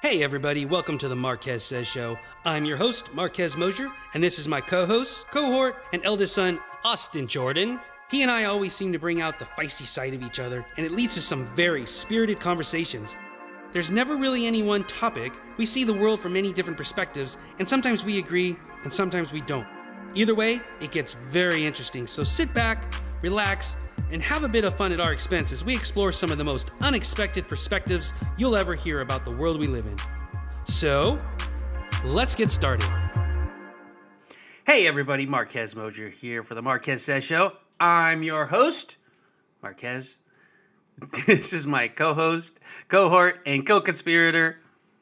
Hey everybody, welcome to the Marquez Says Show. I'm your host, Marquez Mosier, and this is my co-host, cohort, and eldest son, Austin Jordan. He and I always seem to bring out the feisty side of each other, and it leads to some very spirited conversations. There's never really any one topic. We see the world from many different perspectives, and sometimes we agree, and sometimes we don't. Either way, it gets very interesting, so sit back, relax, and have a bit of fun at our expense as we explore some of the most unexpected perspectives you'll ever hear about the world we live in. So, let's get started. Hey everybody, Marquez Mosier here for the Marquez Says Show. I'm your host, Marquez. This is my co-host, cohort, and co-conspirator,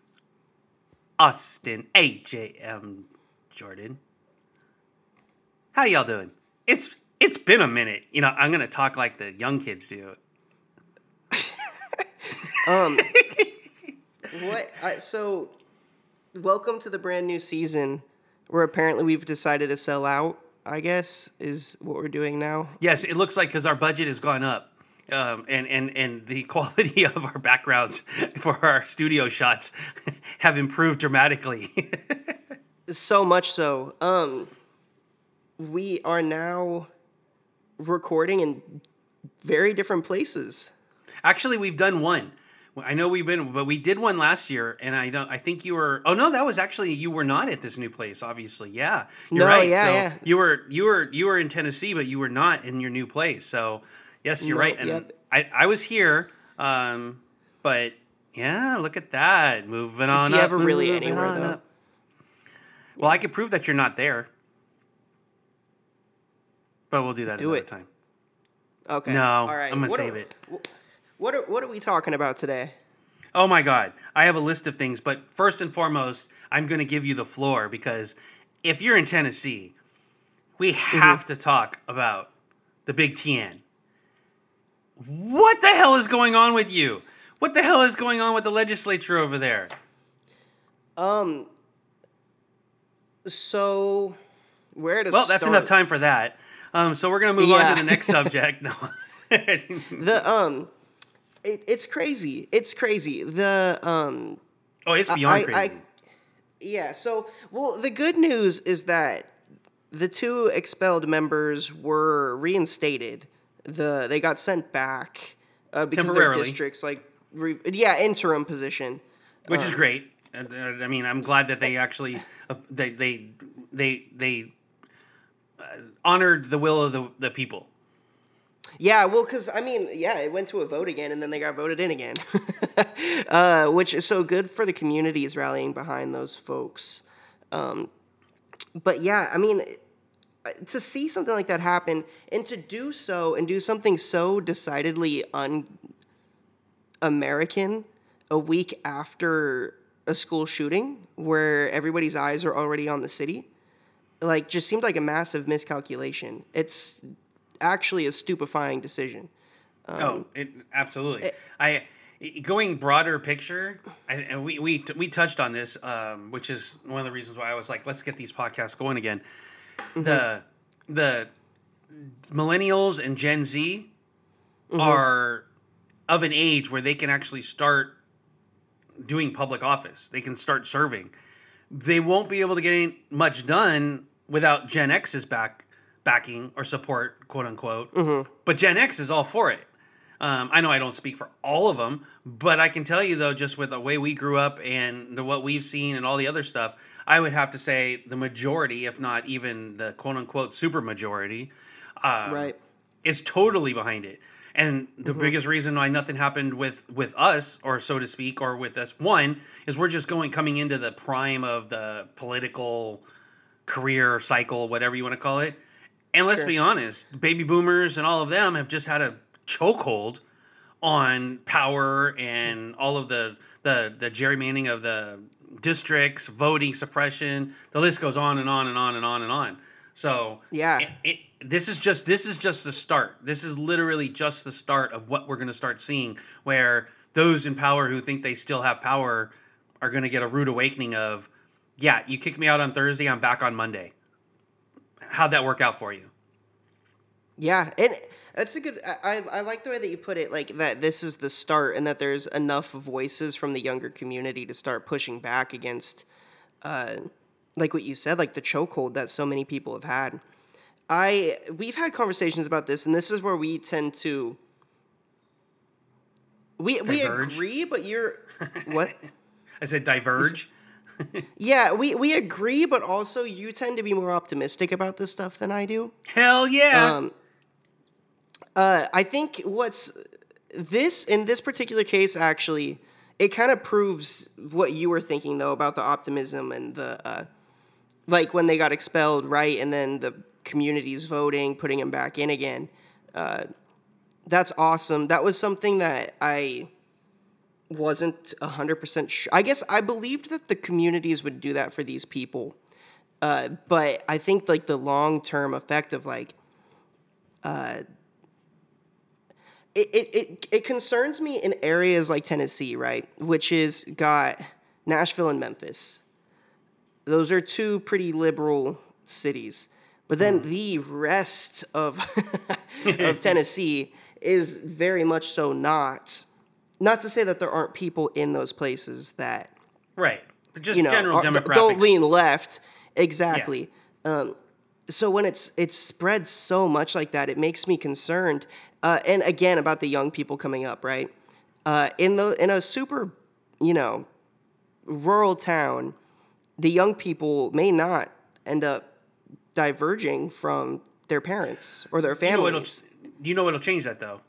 Austin AJM Jordan. How y'all doing? It's been a minute. You know, I'm going to talk like the young kids do. So, welcome to the brand new season where apparently we've decided to sell out, I guess, is what we're doing now. Yes, it looks like because our budget has gone up. And the quality of our backgrounds for our studio shots have improved dramatically. So much so. We are now recording in very different places. Actually, we've done one. I know but we did one last year, and I think you were. Oh no, that was actually you were not at this new place. Obviously, yeah, you're right. Yeah. You were in Tennessee, but you were not in your new place. So yes, you're right. And yep. I was here, but yeah, look at that, moving on. Is he up, ever really anywhere though? Up. Well, I could prove that you're not there. But we'll do that another time. Okay. No, all right. I'm going to save it. What are we talking about today? Oh, my God. I have a list of things. But first and foremost, I'm going to give you the floor. Because if you're in Tennessee, we have to talk about the Big TN. What the hell is going on with you? What the hell is going on with the legislature over there? So, where to Well, start? that's enough time for that. So we're going to move on to the next subject. No. It's crazy. It's crazy. It's beyond crazy. So, the good news is that the two expelled members were reinstated. They got sent back because their districts, interim position, which is great. I mean, I'm glad that they actually they honored the will of the people. Yeah, well, because, it went to a vote again, and then they got voted in again. Which is so good for the communities rallying behind those folks. But, yeah, to see something like that happen, and to do so, and do something so decidedly un-American a week after a school shooting, where everybody's eyes are already on the city, just seemed like a massive miscalculation. It's actually a stupefying decision. Absolutely. Going broader picture, and we touched on this, which is one of the reasons why I was like, let's get these podcasts going again. The millennials and Gen Z are of an age where they can actually start doing public office. They can start serving. They won't be able to get much done without Gen X's backing or support, quote unquote. But Gen X is all for it. I know I don't speak for all of them, but I can tell you though, just with the way we grew up and what we've seen and all the other stuff, I would have to say the majority, if not even the quote unquote super majority, is totally behind it. And the biggest reason why nothing happened with us, or so to speak, or with us, one, is we're just coming into the prime of the political career cycle, whatever you want to call it. And let's be honest, baby boomers and all of them have just had a chokehold on power and all of the gerrymandering of the districts, voting suppression. The list goes on and on and on and on and on. So this is just the start. This is literally just the start of what we're going to start seeing, where those in power who think they still have power are going to get a rude awakening of, yeah, you kicked me out on Thursday, I'm back on Monday. How'd that work out for you? Yeah, and That's a good. I like the way that you put it, like that. This is the start, and that there's enough voices from the younger community to start pushing back against, like what you said, like the chokehold that so many people have had. We've had conversations about this, and this is where we tend to. We agree, but you're what? I said diverge. Yeah, we agree, but also you tend to be more optimistic about this stuff than I do. Hell yeah. I think in this particular case, actually, it kind of proves what you were thinking, though, about the optimism and the, like, when they got expelled, right, and then the community's voting, putting them back in again. That's awesome. That was something that I wasn't 100% sure. I guess I believed that the communities would do that for these people. But I think, like, the long-term effect of, like, it concerns me in areas like Tennessee, right, which is got Nashville and Memphis. Those are two pretty liberal cities. But then the rest of of Tennessee is very much so not. Not to say that there aren't people in those places that right, but just general demographics. Don't lean left. Exactly. Yeah. So when it's spread so much like that, it makes me concerned. And again, about the young people coming up, right? In a super, rural town, the young people may not end up diverging from their parents or their families. You know what'll change that, though?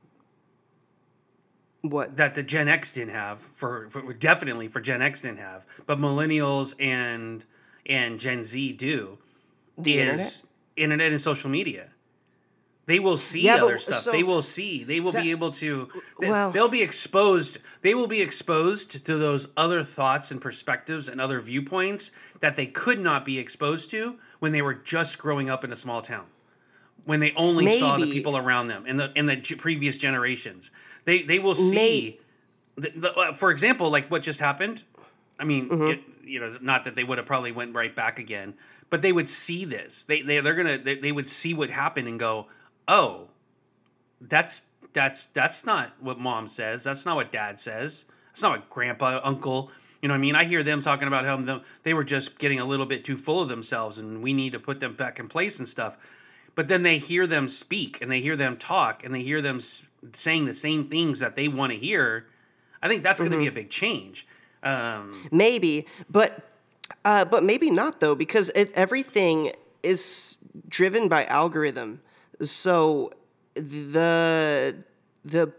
What? That the Gen X didn't have, definitely for Gen X didn't have, but millennials and Gen Z do. The internet and social media. They will see other stuff. So they will see. They will be able to. Well, they'll be exposed. They will be exposed to those other thoughts and perspectives and other viewpoints that they could not be exposed to when they were just growing up in a small town. When they only saw the people around them in the previous generations, they will see. For example, like what just happened. I mean, not that they would have probably went right back again, but they would see this. They would see what happened and go, oh, that's not what mom says. That's not what dad says. That's not what grandpa, uncle. You know what I mean? I hear them talking about how they were just getting a little bit too full of themselves and we need to put them back in place and stuff. But then they hear them speak and they hear them talk and they hear them saying the same things that they want to hear. I think that's going to be a big change. Maybe, but maybe not though, because everything is driven by algorithm. So how do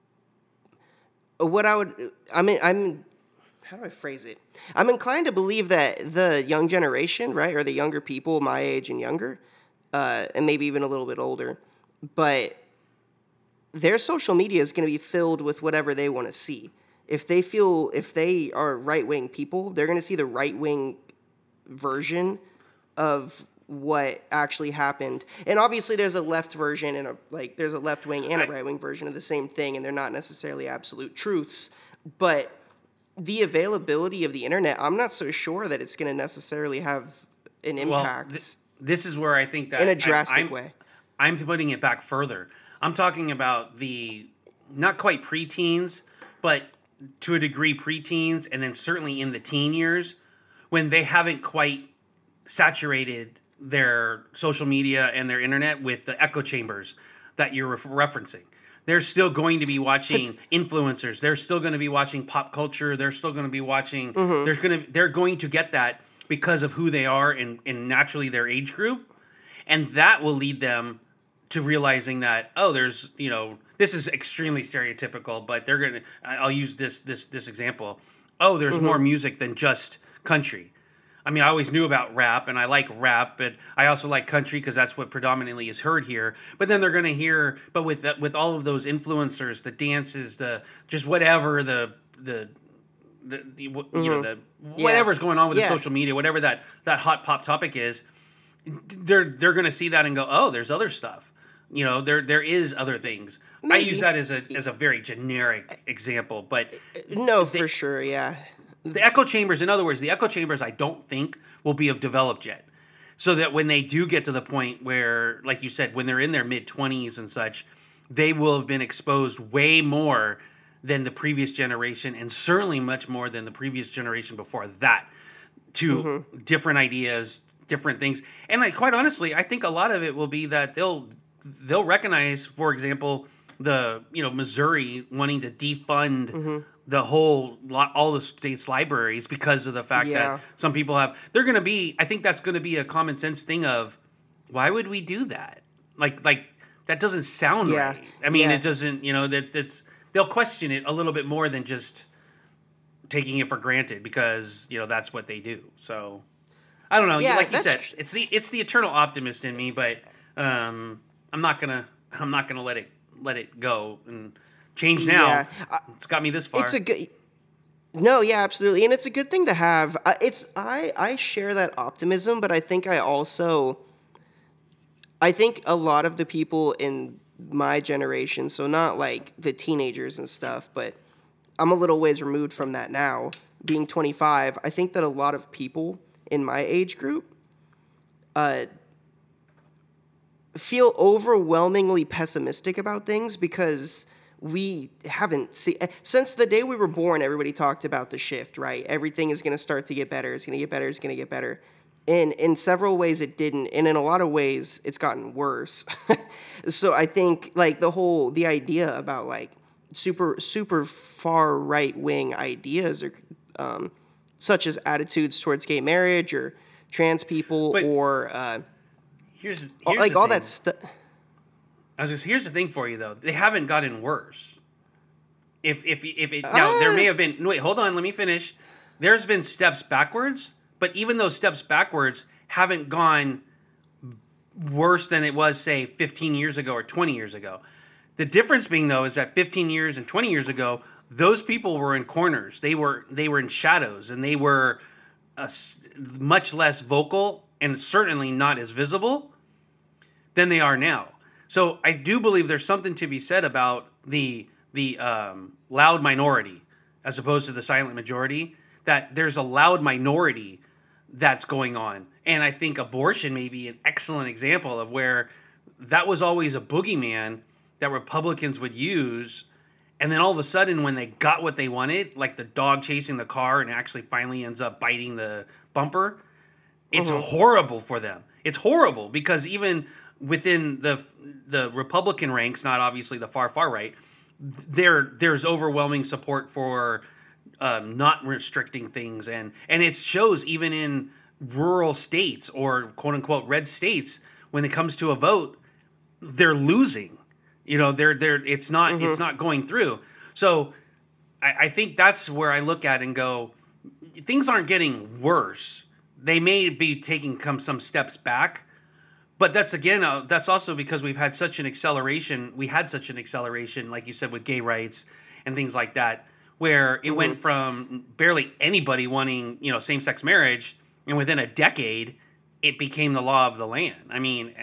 I phrase it? I'm inclined to believe that the young generation, right, or the younger people my age and younger, and maybe even a little bit older, but their social media is going to be filled with whatever they want to see. If they are right-wing people, they're going to see the right-wing version of what actually happened. And obviously there's a left version and there's a left wing and a right wing version of the same thing, and they're not necessarily absolute truths, but the availability of the internet, I'm not so sure that it's going to necessarily have an impact. Well, this is where I think that in a drastic way. I'm putting it back further. I'm talking about the not quite preteens, but to a degree preteens, and then certainly in the teen years when they haven't quite saturated their social media and their internet with the echo chambers that you're referencing. They're still going to be watching influencers. They're still going to be watching pop culture. They're still going to be watching. They're going to get that because of who they are and naturally their age group, and that will lead them to realizing that there's this is extremely stereotypical, but they're gonna. I'll use this example. There's more music than just country. I mean, I always knew about rap, and I like rap, but I also like country because that's what predominantly is heard here. But then they're going to hear, but with all of those influencers, the dances, the just whatever whatever's going on with the social media, whatever that hot pop topic is, they're going to see that and go, oh, there's other stuff. There is other things. Maybe. I use that as a very generic example, but for sure, yeah. The echo chambers, in other words, I don't think will be developed yet. so that when they do get to the point where, like you said, when they're in their mid-20s and such, they will have been exposed way more than the previous generation, and certainly much more than the previous generation before that, to different ideas, different things. And like, quite honestly, I think a lot of it will be that they'll recognize, for example, the Missouri wanting to defund the all the state's libraries because of the fact that some people they're going to be, I think that's going to be a common sense thing of, why would we do that? Like that doesn't sound right. I mean, it doesn't, that's, they'll question it a little bit more than just taking it for granted because, that's what they do. So I don't know. Yeah, like you said, it's the eternal optimist in me, but I'm not going to let it go and change now. Yeah. It's got me this far. No, yeah, absolutely. And it's a good thing to have. I share that optimism, but I think a lot of the people in my generation, so not like the teenagers and stuff, but I'm a little ways removed from that now, being 25. I think that a lot of people in my age group feel overwhelmingly pessimistic about things because we haven't seen, since the day we were born, everybody talked about the shift, right? Everything is going to start to get better. It's going to get better. It's going to get better. And in several ways it didn't. And in a lot of ways it's gotten worse. So I think like the idea about like super, super far right wing ideas or such as attitudes towards gay marriage or trans people, but or here's like all that stuff. Here's the thing for you though. They haven't gotten worse. If it now there may have been, wait, hold on, let me finish. There's been steps backwards, but even those steps backwards haven't gone worse than it was, say, 15 years ago or 20 years ago. The difference being, though, is that 15 years and 20 years ago, those people were in corners. They were in shadows, and they were much less vocal and certainly not as visible than they are now. So I do believe there's something to be said about the loud minority as opposed to the silent majority, that there's a loud minority that's going on. And I think abortion may be an excellent example of where that was always a boogeyman that Republicans would use. And then all of a sudden, when they got what they wanted, like the dog chasing the car and actually finally ends up biting the bumper, it's horrible for them. It's horrible because even within the Republican ranks, not obviously the far right, there's overwhelming support for not restricting things, and it shows even in rural states or quote unquote red states when it comes to a vote, they're losing. It's not going through. So I think that's where I look at and go, things aren't getting worse. They may be taking some steps back, but that's also because we've had such an acceleration. We had such an acceleration, like you said, with gay rights and things like that, where it went from barely anybody wanting, same-sex marriage, and within a decade, it became the law of the land. I mean,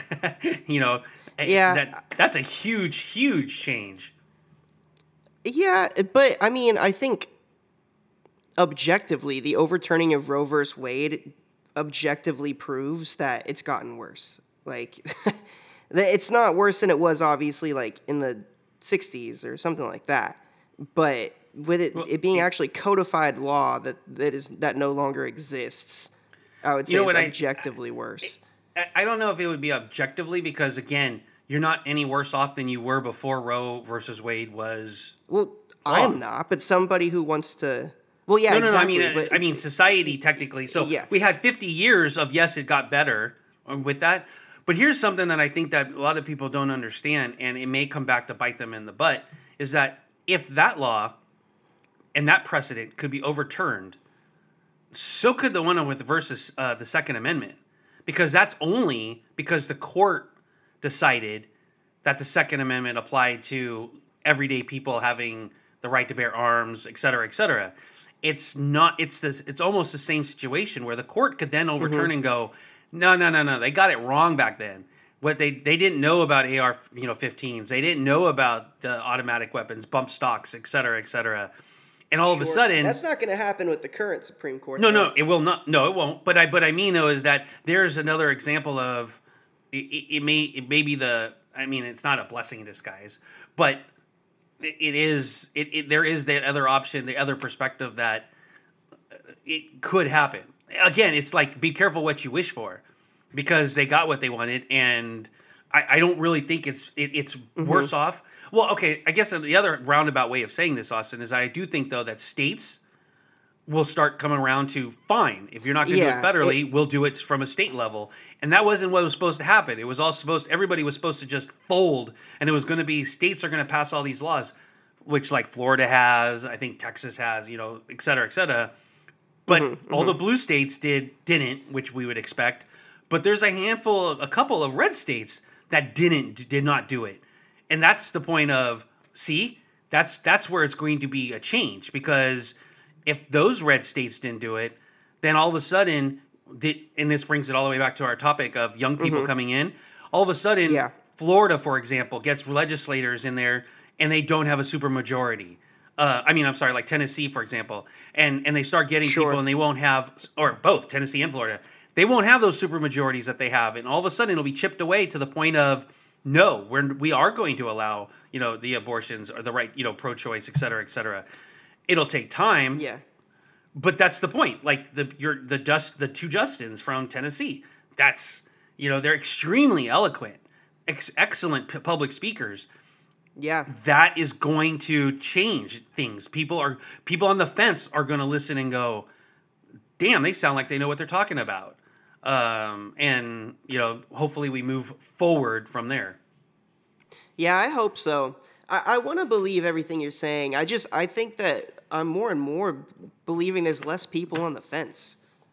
that's a huge, huge change. Yeah, but I mean, I think objectively, the overturning of Roe versus Wade objectively proves that it's gotten worse. Like, it's not worse than it was, obviously, like in the 60s or something like that. But with it being actually codified law that no longer exists, I would say it's objectively worse. I don't know if it would be objectively because, again, you're not any worse off than you were before Roe versus Wade was. Well, I'm not, but somebody who wants to. Well, yeah, no, exactly. No. I mean, society technically. So we had 50 years of yes, it got better with that. But here's something that I think that a lot of people don't understand, and it may come back to bite them in the butt, is that if that law and that precedent could be overturned, so could the one with versus the Second Amendment, because that's only because the court decided that the Second Amendment applied to everyday people having the right to bear arms, et cetera, et cetera. It's not. It's almost the same situation where the court could then overturn and go, no. They got it wrong back then. What they didn't know about AR-15s. They didn't know about the automatic weapons, bump stocks, et cetera, et cetera. And all of a sudden, that's not going to happen with the current Supreme Court. No, it will not. No, it won't. But I mean though is that there's another example of it may be the. I mean, it's not a blessing in disguise, but it is. There is that other option, the other perspective that it could happen. Again, it's like be careful what you wish for, because they got what they wanted, and I don't really think it's worse off. Well, okay, I guess the other roundabout way of saying this, Austin, is I do think though that states will start coming around to fine. If you're not going to do it federally, we'll do it from a state level. And that wasn't what was supposed to happen. It was all everybody was supposed to just fold, and it was going to be states are going to pass all these laws, which like Florida has, I think Texas has, et cetera, et cetera. But all the blue states didn't, which we would expect. But there's a couple of red states that did not do it. And that's the point of, see, that's where it's going to be a change, because if those red states didn't do it, then all of a sudden, and this brings it all the way back to our topic of young people coming in, all of a sudden, Florida, for example, gets legislators in there and they don't have a supermajority. Like Tennessee, for example, and they start getting people and they won't have, or both Tennessee and Florida, they won't have those supermajorities that they have. And all of a sudden it'll be chipped away to the point of, no, we are going to allow, the abortions or the right, pro-choice, et cetera, et cetera. It'll take time. Yeah. But that's the point. Like the two Justins from Tennessee, that's, they're extremely eloquent, excellent public speakers. Yeah. That is going to change things. People on the fence are going to listen and go, damn, they sound like they know what they're talking about. And hopefully we move forward from there. Yeah, I hope so. I want to believe everything you're saying. I think that I'm more and more believing there's less people on the fence.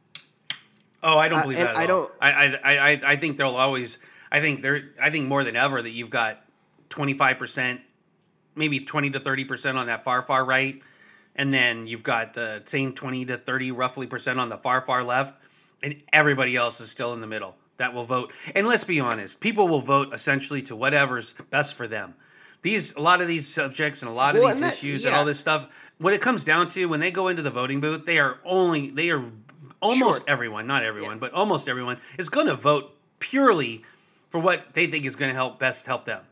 Oh, I don't believe that at all. I think there'll always. I think more than ever that you've got 25%, maybe 20 to 30% on that far right, and then you've got the same 20 to 30 roughly percent on the far left, and everybody else is still in the middle that will vote. And let's be honest, people will vote essentially to whatever's best for them. A lot of these subjects and a lot of these issues and all this stuff, when it comes down to when they go into the voting booth, they are almost everyone, not everyone, but almost everyone is going to vote purely for what they think is going to best help them.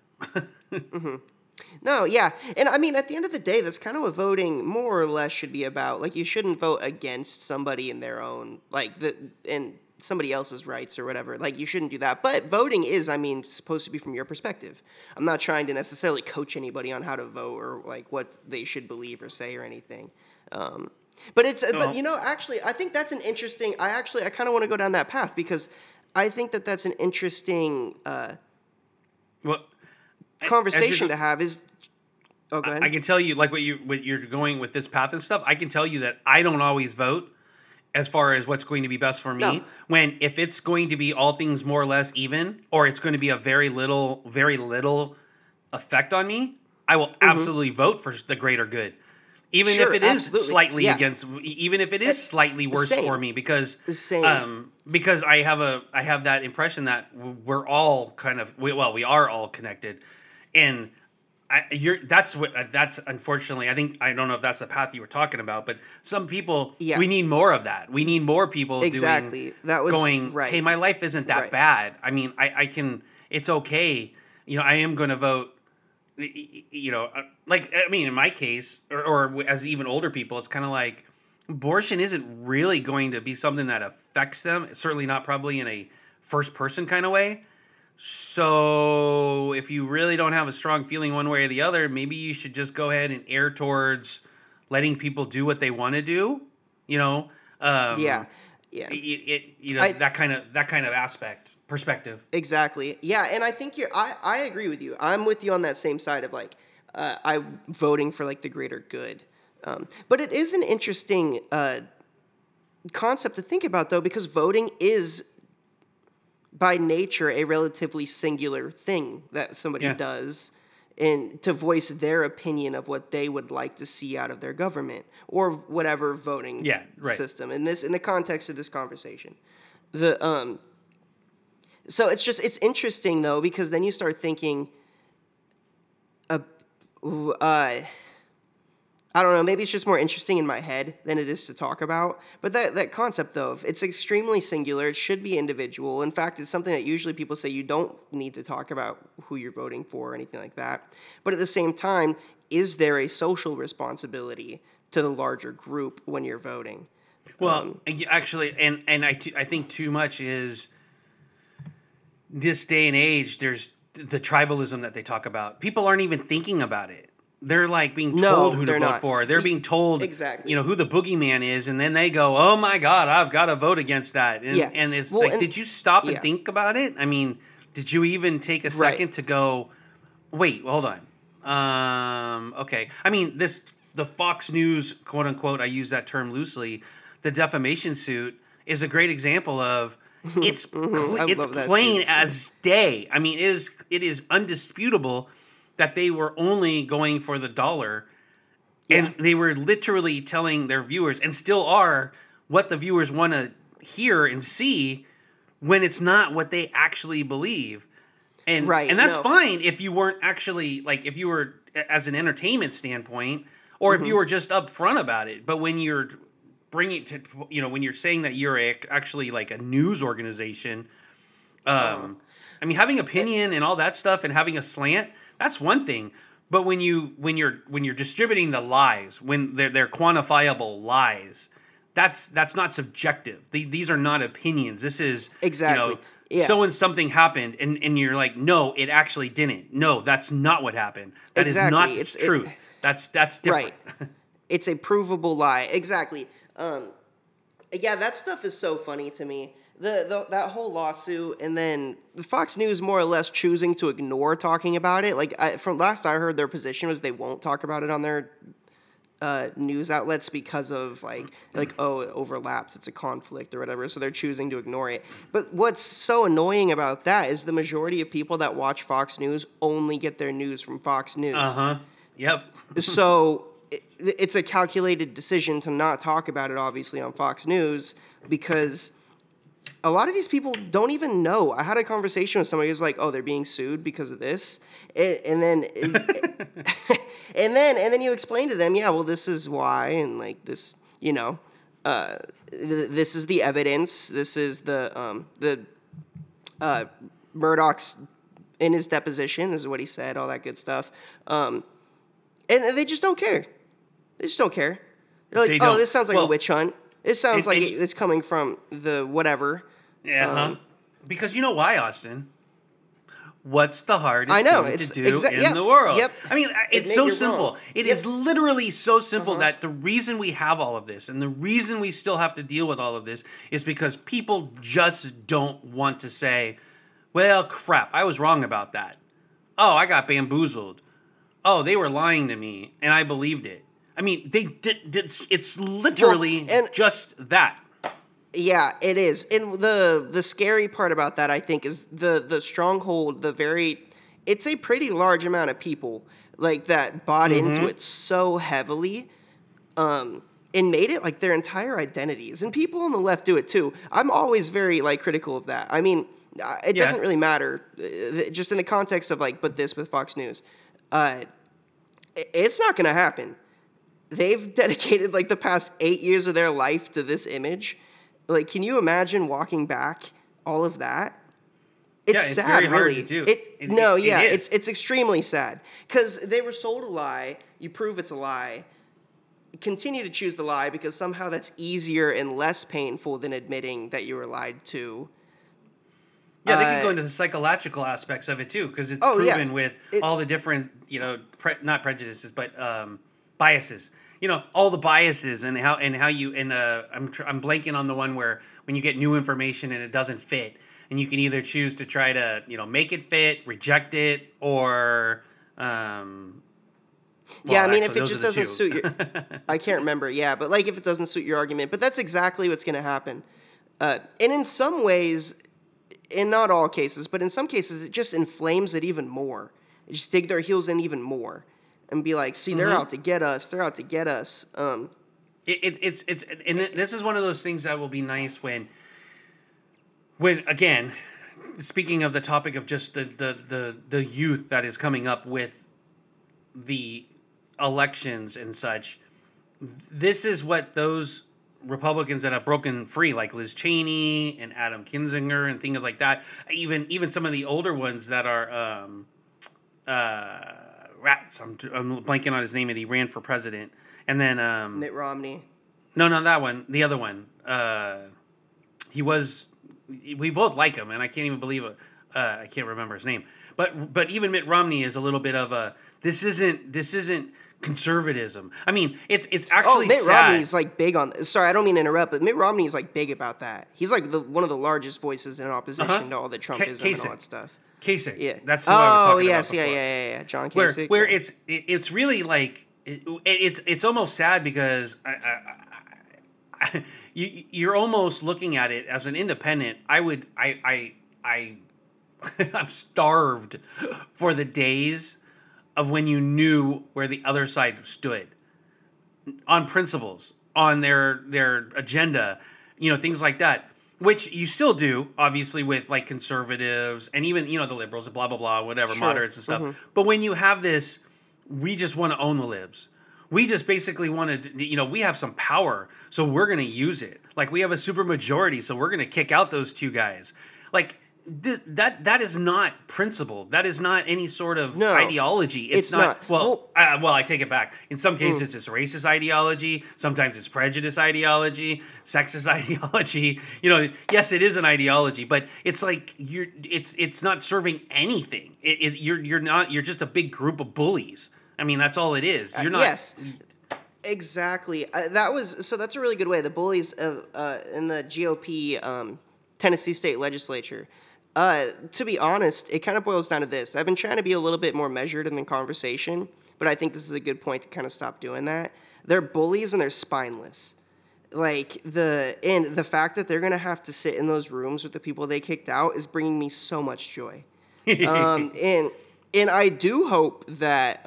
No, yeah. And I mean, at the end of the day, that's kind of what voting more or less should be about. Like, you shouldn't vote against somebody in their own, in somebody else's rights or whatever. Like, you shouldn't do that. But voting is, supposed to be from your perspective. I'm not trying to necessarily coach anybody on how to vote or, what they should believe or say or anything. But actually, I think that's an interesting, I kind of want to go down that path, because I think that that's an interesting conversation to have is... Oh, go ahead. I can tell you, like what you're going with this path and stuff, I can tell you that I don't always vote as far as what's going to be best for me. No. If it's going to be all things more or less even, or it's going to be a very little effect on me, I will absolutely vote for the greater good. Even if it is slightly even if it is slightly worse for me, because I have that impression that we're all we are all connected, and that's unfortunately, I don't know if that's the path you were talking about, but some people, we need more of that. We need more people going, hey, my life isn't that bad. I mean, I can, it's okay. I am going to vote. In my case, or as even older people, it's kind of like abortion isn't really going to be something that affects them. It's certainly not probably in a first person kind of way. So if you really don't have a strong feeling one way or the other, maybe you should just go ahead and err towards letting people do what they want to do. Yeah. That kind of perspective. Exactly. Yeah, and I think I agree with you. I'm with you on that same side of I'm voting for the greater good. But it is an interesting concept to think about, though, because voting is by nature a relatively singular thing that somebody does, and to voice their opinion of what they would like to see out of their government or whatever voting system. In the context of this conversation, so it's interesting though, because then you start thinking, I don't know, maybe it's just more interesting in my head than it is to talk about. But that concept, though, it's extremely singular. It should be individual. In fact, it's something that usually people say you don't need to talk about who you're voting for or anything like that. But at the same time, is there a social responsibility to the larger group when you're voting? Well, actually, and I think too much is this day and age, there's the tribalism that they talk about. People aren't even thinking about it. They're like being told who to vote for. They're being told exactly, who the boogeyman is, and then they go, "Oh my God, I've got to vote against that." And, and it's did you stop and think about it? I mean, did you even take a second to go, "Wait, hold on"? Okay, I mean, the Fox News, quote unquote, I use that term loosely. The defamation suit is a great example of it's plain as day. I mean, it is undisputable that they were only going for the dollar, and they were literally telling their viewers, and still are, what the viewers want to hear and see when it's not what they actually believe. And and that's fine if you weren't actually, like, if you were as an entertainment standpoint, or if you were just upfront about it. But when you're bringing to, when you're saying that you're actually like a news organization, I mean, having opinion and all that stuff and having a slant, that's one thing. But when you're distributing the lies, when they're quantifiable lies, that's not subjective. These are not opinions. This is exactly. So when something happened and you're like, no, it actually didn't. No, that's not what happened. That is not the truth. That's different. Right. It's a provable lie. Exactly. That stuff is so funny to me. That whole lawsuit, and then the Fox News more or less choosing to ignore talking about it. Like, from last I heard, their position was they won't talk about it on their news outlets because of like it overlaps, it's a conflict or whatever, so they're choosing to ignore it. But what's so annoying about that is the majority of people that watch Fox News only get their news from Fox News. Yep. So it's a calculated decision to not talk about it, obviously, on Fox News, because a lot of these people don't even know. I had a conversation with somebody who's like, "Oh, they're being sued because of this," and then and then you explain to them, "Yeah, well, this is why," and like this, this is the evidence. This is the Murdoch's in his deposition. This is what he said. All that good stuff. And they just don't care. They just don't care. They're like, "Oh, this sounds like a witch hunt. It sounds like it's coming from the whatever." Yeah. Because you know why, Austin? What's the hardest thing to do in the world? Yep. I mean, it's so simple. It is literally so simple that the reason we have all of this and the reason we still have to deal with all of this is because people just don't want to say, "Well, crap, I was wrong about that. Oh, I got bamboozled. Oh, they were lying to me, and I believed it." I mean, they did. It's literally just that. Yeah, it is. And the scary part about that, I think, is the stronghold. It's a pretty large amount of people like that bought into it so heavily, and made it like their entire identities. And people on the left do it too. I'm always very critical of that. I mean, it doesn't really matter, just in the context of but this with Fox News, it's not going to happen. They've dedicated the past 8 years of their life to this image. Can you imagine walking back all of that? It's sad, very hard really. To do. It's extremely sad because they were sold a lie. You prove it's a lie. Continue to choose the lie because somehow that's easier and less painful than admitting that you were lied to. Yeah, they can go into the psychological aspects of it too, because it's proven with all the different, not prejudices, but biases. All the biases and how you I'm blanking on the one where when you get new information and it doesn't fit, and you can either choose to try to make it fit, reject it, or if it just doesn't suit your, I can't remember. Yeah, but if it doesn't suit your argument, but that's exactly what's going to happen. And in some ways, in not all cases, but in some cases, it just inflames it even more. It just dig their heels in even more. And be like, see, they're out to get us. They're out to get us. It's and this is one of those things that will be nice when again, speaking of the topic of just the youth that is coming up with the elections and such. this is what those Republicans that have broken free, like Liz Cheney and Adam Kinzinger and things like that, even some of the older ones that are rats. I'm blanking on his name, and he ran for president. And then Mitt Romney. No, not that one. The other one. He was. We both like him, and I can't even believe it. I can't remember his name. But even Mitt Romney is a little bit of a. This isn't conservatism. I mean, it's actually Mitt sad. Romney's like big on. Sorry, I don't mean to interrupt, but Mitt Romney's like big about that. He's like one of the largest voices in opposition to all the Trumpism and all that stuff. Kasich. Yeah, That's who I was talking about before. yeah. John Kasich. Where it's really like it's almost sad because you're almost looking at it as an independent. I'm starved for the days of when you knew where the other side stood on principles, on their agenda, things like that. Which you still do, obviously, with like conservatives and even, the liberals, blah, blah, blah, whatever, moderates and stuff. Mm-hmm. But when you have this, we just want to own the libs. We just basically want to, we have some power, so we're going to use it. Like, we have a super majority, so we're going to kick out those two guys. Like, that is not principle. That is not any sort of ideology. It's not. Well, I take it back. In some cases, it's racist ideology. Sometimes it's prejudice ideology, sexist ideology. Yes, it is an ideology, but it's like it's not serving anything. You're just a big group of bullies. I mean, that's all it is. You're not. Yes. Exactly. That's a really good way. The bullies in the GOP Tennessee State Legislature. To be honest, it kind of boils down to this. I've been trying to be a little bit more measured in the conversation, but I think this is a good point to kind of stop doing that. They're bullies and they're spineless. Like, the fact that they're going to have to sit in those rooms with the people they kicked out is bringing me so much joy. And I do hope that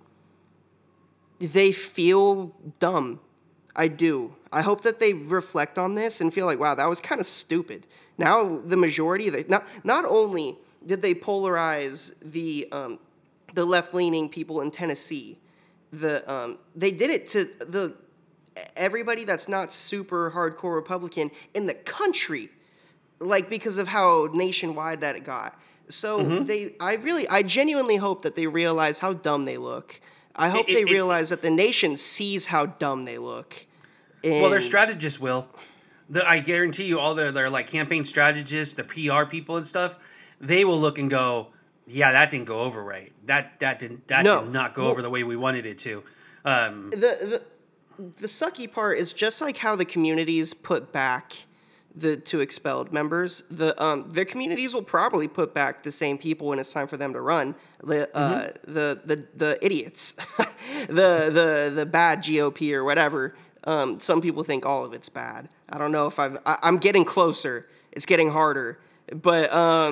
they feel dumb. I do. I hope that they reflect on this and feel like, wow, that was kind of stupid. Now the majority of not only did they polarize the left-leaning people in Tennessee, they did it to everybody that's not super hardcore Republican in the country, like, because of how nationwide that it got. So I genuinely hope that they realize how dumb they look. I hope they realize that the nation sees how dumb they look. Well, their strategists will. I guarantee you, all their like campaign strategists, the PR people and stuff, they will look and go, "Yeah, that didn't go over right. That did not go over the way we wanted it to." The sucky part is just like how the communities put back the two expelled members. Their communities will probably put back the same people when it's time for them to run. The idiots, the bad GOP or whatever. Some people think all of it's bad. I don't know if I'm getting closer. It's getting harder, but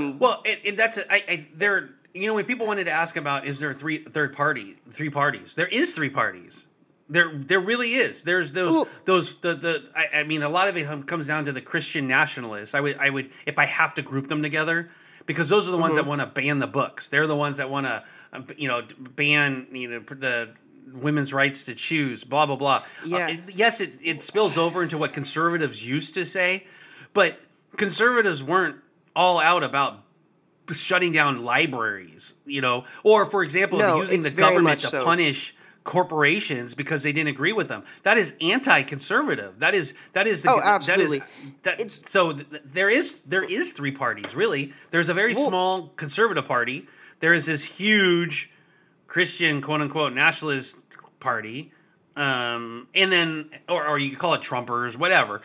when people wanted to ask about, is there three parties? There is three parties. There really is. There's I mean, a lot of it comes down to the Christian nationalists. I would if I have to group them together, because those are the ones that want to ban the books. They're the ones that want to ban the women's rights to choose, blah, blah, blah. Yeah. Yes, it spills over into what conservatives used to say, but conservatives weren't all out about shutting down libraries, or, for example, using the government to punish corporations because they didn't agree with them. That is anti-conservative. That is absolutely. So there is three parties, really. There's a very small conservative party. There is this huge Christian, quote unquote, nationalist party, and then, or you could call it Trumpers, whatever.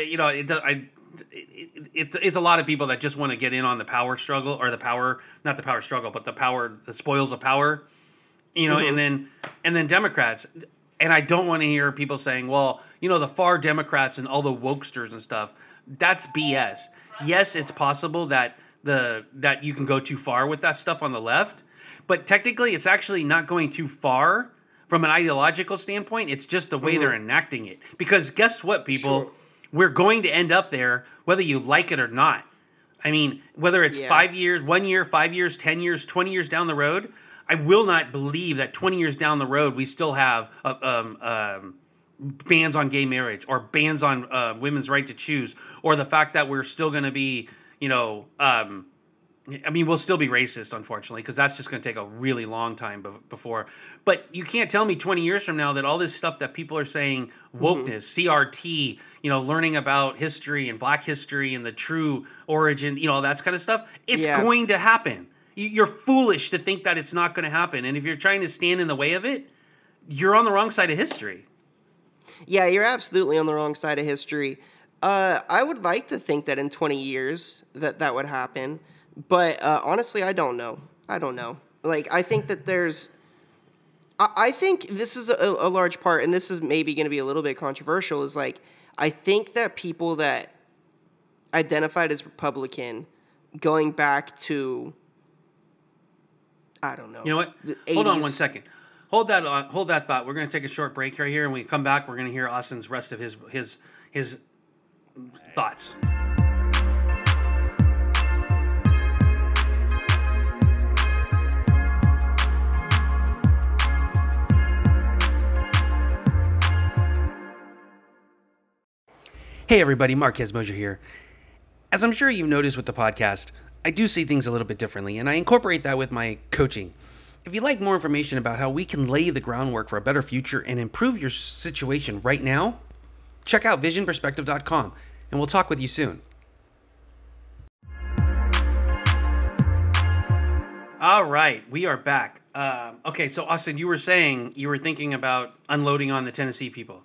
It's a lot of people that just want to get in on the power struggle, or not the power struggle, but the spoils of power, and then Democrats. And I don't want to hear people saying, well, the far Democrats and all the wokesters and stuff. That's BS. Yes, it's possible that you can go too far with that stuff on the left. But technically, it's actually not going too far from an ideological standpoint. It's just the way they're enacting it. Because guess what, people? Sure. We're going to end up there, whether you like it or not. I mean, whether it's 5 years, 1 year, 5 years, 10 years, 20 years down the road, I will not believe that 20 years down the road we still have bans on gay marriage or bans on women's right to choose, or the fact that we're still going to be, we'll still be racist, unfortunately, because that's just going to take a really long time before. But you can't tell me 20 years from now that all this stuff that people are saying, wokeness, CRT, learning about history and Black history and the true origin, all that kind of stuff, it's going to happen. You're foolish to think that it's not going to happen. And if you're trying to stand in the way of it, you're on the wrong side of history. Yeah, you're absolutely on the wrong side of history. I would like to think that in 20 years that would happen. But honestly, I don't know. Like, I think that I think this is a large part, and this is maybe going to be a little bit controversial, is like, I think that people that identified as Republican going back to, I don't know. You know what? Hold on 1 second. Hold that thought. We're going to take a short break right here, and when we come back, we're going to hear Austin's rest of his thoughts. Hey everybody, Marquez Mosier here. As I'm sure you've noticed with the podcast, I do see things a little bit differently, and I incorporate that with my coaching. If you'd like more information about how we can lay the groundwork for a better future and improve your situation right now, check out visionperspective.com, and we'll talk with you soon. All right, we are back. Okay, so Austin, you were saying you were thinking about unloading on the Tennessee people.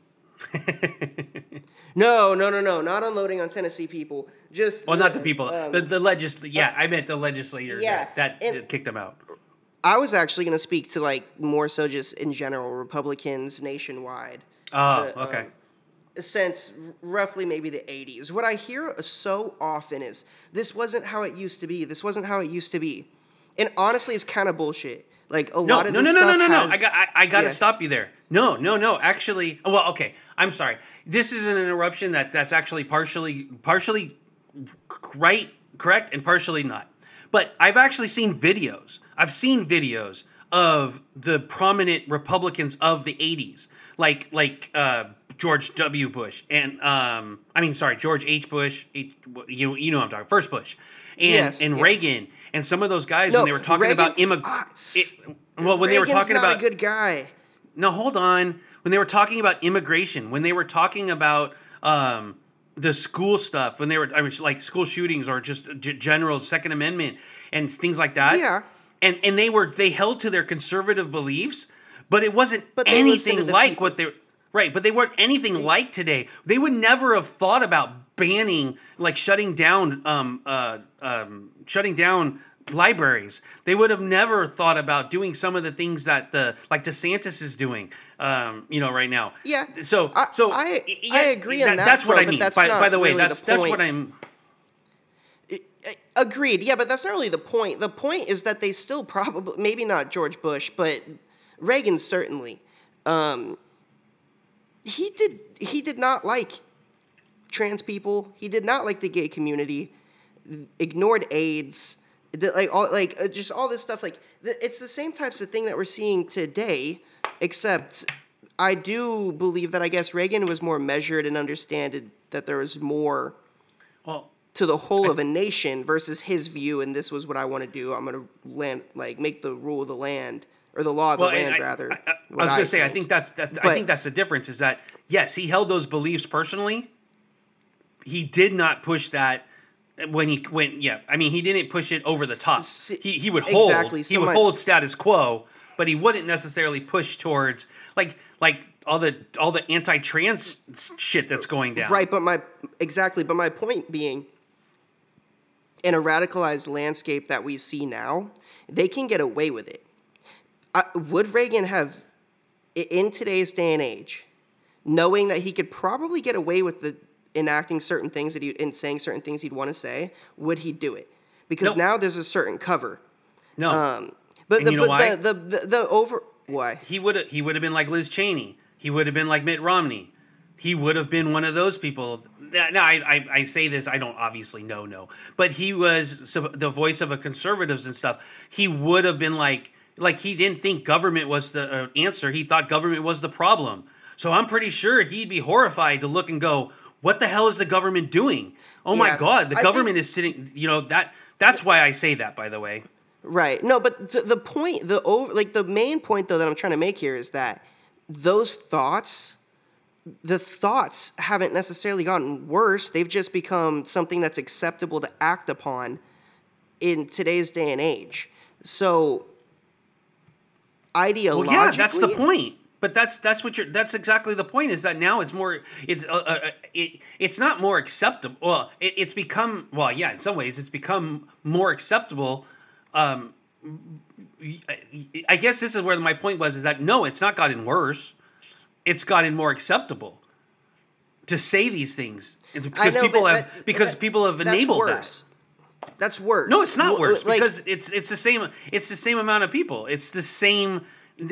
No, not unloading on Tennessee people. Just not the people. The legislature. Yeah, I meant the legislator that kicked them out. I was actually going to speak to like more so just in general Republicans nationwide. Oh, okay. Since roughly maybe the 80s, what I hear so often is this wasn't how it used to be. This wasn't how it used to be, and honestly, it's kind of bullshit. Like a lot of this stuff I got to stop you there. No. Actually, well, okay. I'm sorry. This is an interruption that's actually partially right, correct, and partially not. But I've actually seen videos. I've seen videos of the prominent Republicans of the 80s, like George W. Bush and George H. Bush. You know what I'm talking. First Bush and Reagan. And some of those guys, when they were talking about immigration... they were talking about... not a good guy. No, hold on. When they were talking about immigration, when they were talking about the school stuff, when they were... like school shootings or just general Second Amendment and things like that. Yeah. And they held to their conservative beliefs, but it wasn't anything like people. What they... Right, but they weren't anything like today. They would never have thought about banning, like shutting down libraries. They would have never thought about doing some of the things that like DeSantis is doing, right now. Yeah. So I agree on that. That's what I mean. By the way, really that's what I'm. Agreed. Yeah, but that's not really the point. The point is that they still probably, maybe not George Bush, but Reagan certainly. He did not like trans people. He did not like the gay community. Ignored AIDS. Just all this stuff. It's the same types of thing that we're seeing today, except I do believe that I guess Reagan was more measured and understood that there was more to the whole of a nation versus his view. And this was what I want to do. I'm going to make the rule of the land. Or the law of the land, rather. I was going to say, I think that's the difference. Is that yes, he held those beliefs personally. He did not push that when he went. Yeah, I mean, he didn't push it over the top. He would hold. Exactly. So he would hold status quo, but he wouldn't necessarily push towards like all the anti-trans shit that's going down. Right, but my point being, in a radicalized landscape that we see now, they can get away with it. Would Reagan have, in today's day and age, knowing that he could probably get away with enacting certain things and saying certain things he'd want to say, would he do it? Because now there's a certain cover. No. But you know why? Why? He would have been like Liz Cheney. He would have been like Mitt Romney. He would have been one of those people. Now, I say this, I don't obviously know. But he was the voice of the conservatives and stuff. He would have been like he didn't think government was the answer. He thought government was the problem. So I'm pretty sure he'd be horrified to look and go, what the hell is the government doing? Oh my God, the government is sitting, that's why I say that, by the way. Right. No, but the main point though that I'm trying to make here is that the thoughts haven't necessarily gotten worse. They've just become something that's acceptable to act upon in today's day and age. So ideologically, well, yeah, that's the point. But that's exactly the point, is that now it's not more acceptable. Well, it's become, well, yeah, in some ways it's become more acceptable. I guess this is where my point was, is that no, it's not gotten worse. It's gotten more acceptable to say these things. It's because people have enabled that. That's worse. No, it's not worse, because it's the same. It's the same amount of people. It's the same.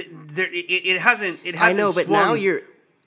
It hasn't. I know, but now you're.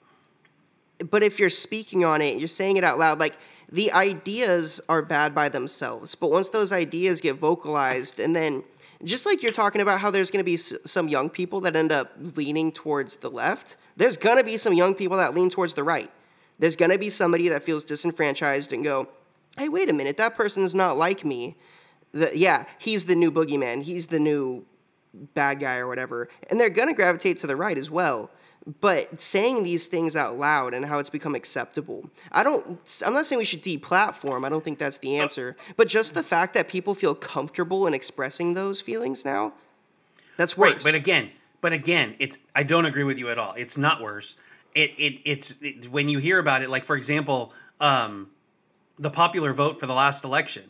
But if you're speaking on it, you're saying it out loud. Like, the ideas are bad by themselves, but once those ideas get vocalized, and then just like you're talking about how there's going to be some young people that end up leaning towards the left, there's going to be some young people that lean towards the right. There's going to be somebody that feels disenfranchised and go, hey, wait a minute, that person's not like me. He's the new boogeyman. He's the new bad guy or whatever. And they're going to gravitate to the right as well. But saying these things out loud and how it's become acceptable, I'm not saying we should deplatform. I don't think that's the answer. But just the fact that people feel comfortable in expressing those feelings now, that's worse. Right, but again, I don't agree with you at all. It's not worse. It's when you hear about it, like, for example, the popular vote for the last election,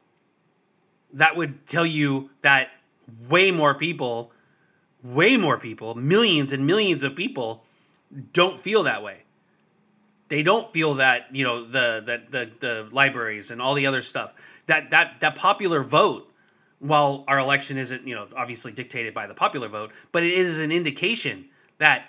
that would tell you that way more people, millions and millions of people don't feel that way. They don't feel that, the libraries and all the other stuff, that popular vote, while our election isn't, obviously dictated by the popular vote, but it is an indication that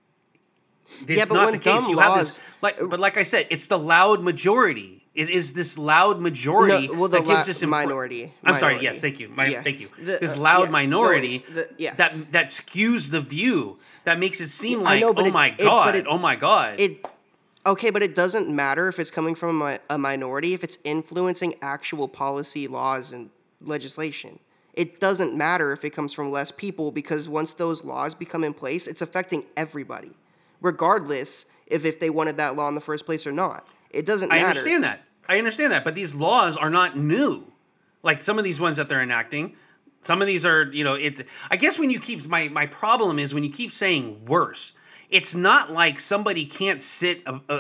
it's not the case. You have this, but like I said, it's the loud majority. It is this loud majority that gives this minority. I'm sorry. Yes, thank you. Thank you. This loud minority that skews the view, that makes it seem like, oh my God. Okay, but it doesn't matter if it's coming from a minority if it's influencing actual policy, laws, and legislation. It doesn't matter if it comes from less people, because once those laws become in place, it's affecting everybody, regardless if they wanted that law in the first place or not. It doesn't matter. I understand that, but these laws are not new. Like some of these ones that they're enacting, some of these are, I guess when you keep, my problem is when you keep saying worse, it's not like somebody can't sit,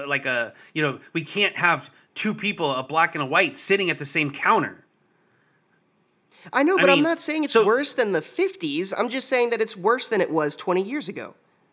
we can't have two people, a black and a white, sitting at the same counter. I know, but I'm not saying it's worse than the 50s. I'm just saying that it's worse than it was 20 years ago.